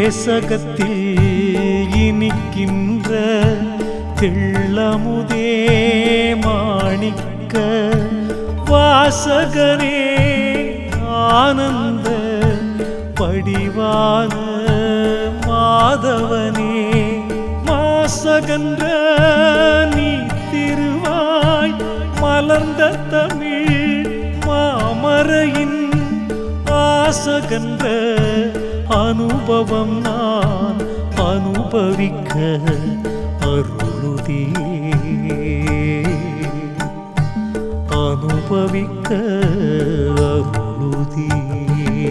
தேசகத்தில் இனிக்கின்ற தெள்ளமுதே மாணிக்க வாசகனே ஆனந்த படிவான மாதவனே மாசகன்ற நீ திருவாய் மலர்ந்த தமிழ் மாமரையின் ஆசகன்ற அனுபவம் நான் அனுபவிக்க அருளுதியே அனுபவிக்க அருளுதியே.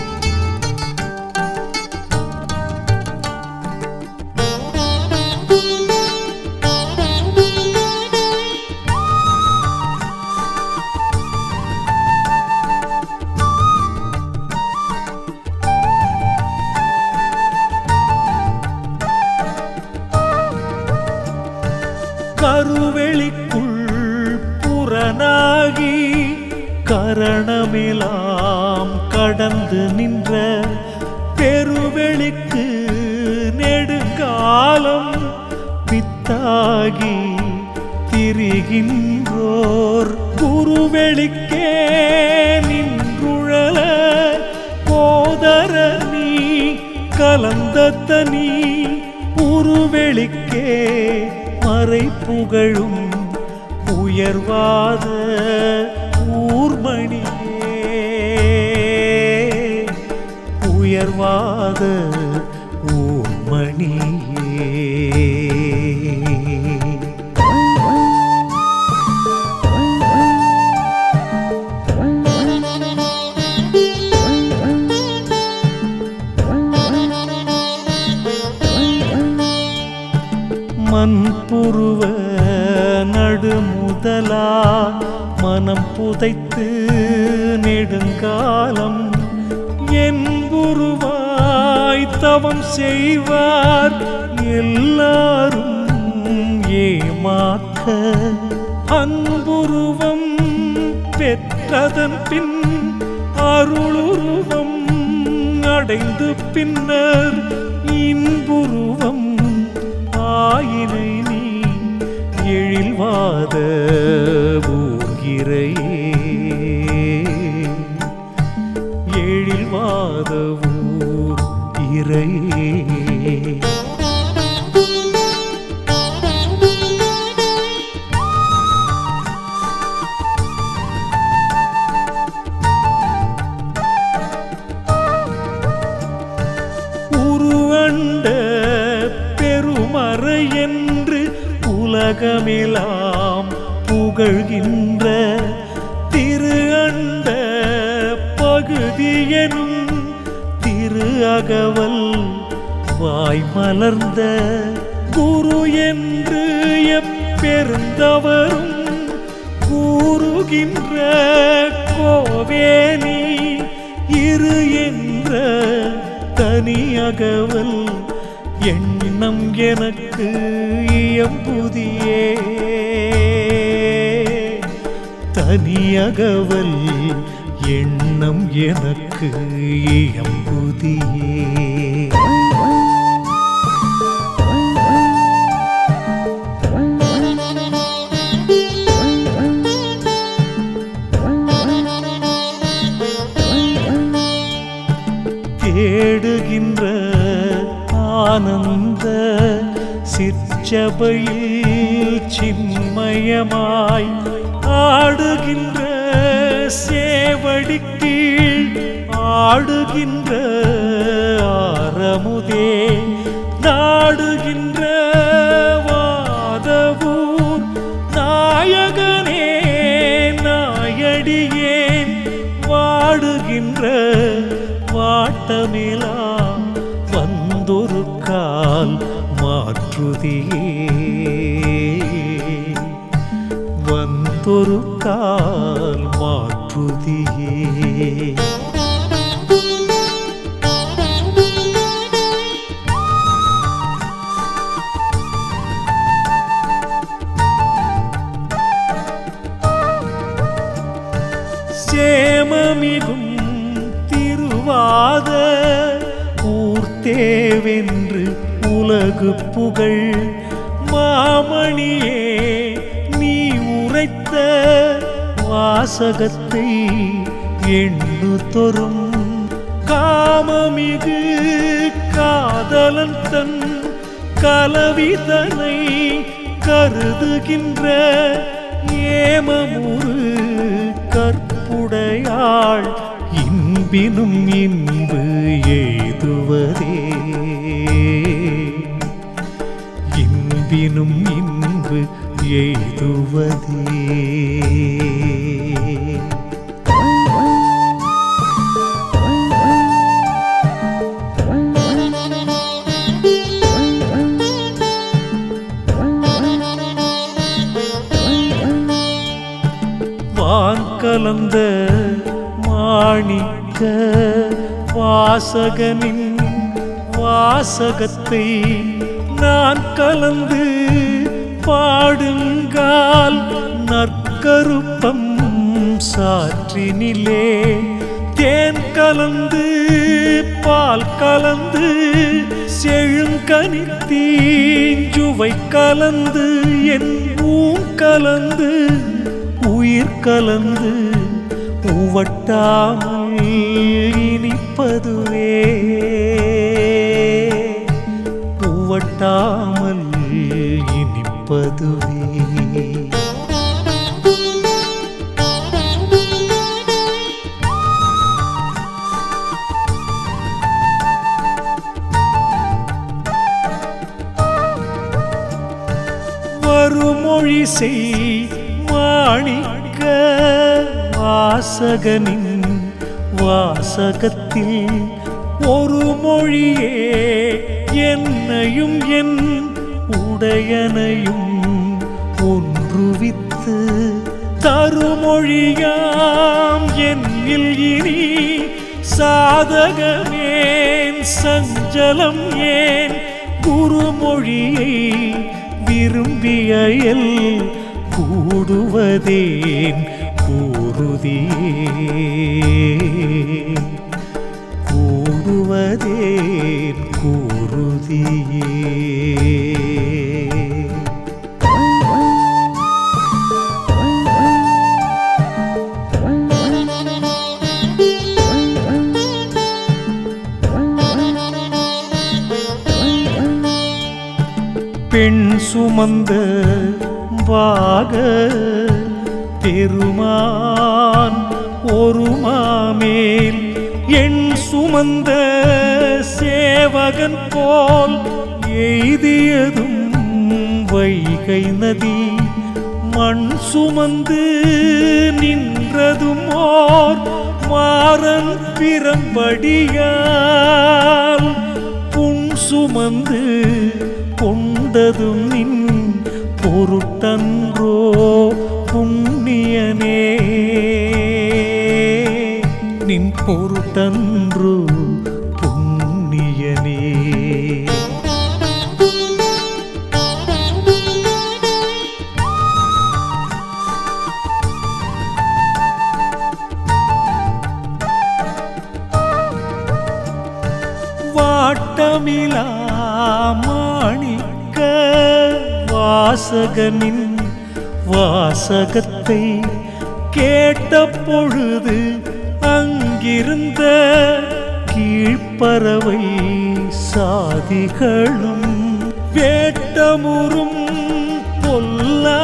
கருவெளிக்குள் புறனாகி கரணமெல்லாம் கடந்து நின்ற பெருவெளிக்கு நெடுங்காலம் பித்தாகி திரிகின்றோர் குருவெளிக்கே நின்றுழல போதர நீ கலந்த தனி உருவெளிக்கே மறை புகழும் உயர்வாத ஊர்மணியே உயர்வாத ஊர்மணியே. மண்புருவ நடுமுதலா மனம் புதைத்து நெடுங்காலம் என்புருவாய் தவம் செய்வார் எல்லாரும் ஏமாக்க அன்புருவம் பெற்றதன் பின் அருளுருவம் அடைந்து பின்னர் இன்புருவம் ஆயினை நீ எழில்வாத ஊர்கிறையே எழில்வாத ஊர் இறையே. உருவண்ட பெருமறை என்று உலகமெல்லாம் புகழ்கின்ற திரு அண்ட பகுதியெனும் திரு அகவல் வாய் மலர்ந்த குரு என்று எப்பெருந்தவரும் கூறுகின்ற கோவேனி இரு என்ற தனி அகவல் எண்ணம் எனக்கு இயம்புதியே தனியகவல் எண்ணம் எனக்கு இயம்புதியே. தேடுகின்ற ஆனந்த சிற்சபையில் சின்மயமாய் ஆடுகின்ற சேவடி கீழ் ஆடுகின்ற ஆரமுதே நாடுகின்ற வாதவூர் நாயகனே நாயடியேன் வாடுகின்ற வாட்டமெல்லாம் வந்தொரு கால் மாற்றுதியே வந்தொரு கால் மாற்றுதியே. சேமமிகும் திருவாத ஊர்த்தே வென்று உலகு புகழ் மாமணியே நீ உரைத்த வாசகத்தை எண்ணு தொறும் காமமிகு காதலன் தன் கலவிதனை கருதுகின்ற ஏமமுறு கற்புடையாள் இன்பினும் இன்பு எய்துவதே இன்பினும் இன்பு எய்துவதே. வான்கலந்த மாணிக்க வாசகனின் வாசகத்தை நான் கலந்து பாடுங்கால் நற்கருப்பம் சாற்றினிலே தேன் கலந்து பால் கலந்து செழுங்கனி தீஞ்சுவை கலந்து என் கலந்து உயிர் கலந்து உவட்டாமல் இனிப்பதுவே உவட்டாமல் இனிப்பதுவே. வருமொழி செய் மாணிக்க வாசகனின் வாசகத்தில் ஒரு மொழியே என்னையும் என் உடையனையும் ஒன்றுவித்து தருமொழியாம் என்னில் இனி சாதகமேன் சஞ்சலம் ஏன் குருமொழியை விரும்பியல் கூடுவதேன் கூறுதியே கூடுவதேன் கூறுதியே. பெண் சுமந்த வாக பெருமான் ஒரு மாமேல் என் சுமந்த சேவகன் போல் எய்தியதும் வைகை நதி மண் சுமந்து நின்றதும் ஓர் மாறன் பிரம்படியால் புன் சுமந்து கொண்டதும் நின் பொருட்டன்றோ புண்ணியனே நின் பொருட்டன்றோ புண்ணியனே. வாட்டமிலா மாணிக்க வாசகனின் வாசகத்தை கேட்ட பொழுது அங்கிருந்த கீழ்ப்பறவை சாதிகளும் வேட்டமுறும் பொல்லா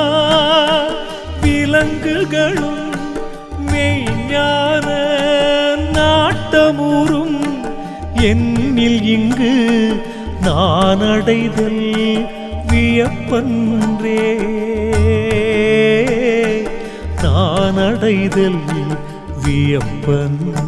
விலங்குகளும் மெய்ஞான நாட்டமுறும் என்னில் இங்கு நான் அடைதல் வியப்பன்றே நான் அடைதல் வியப்பன்.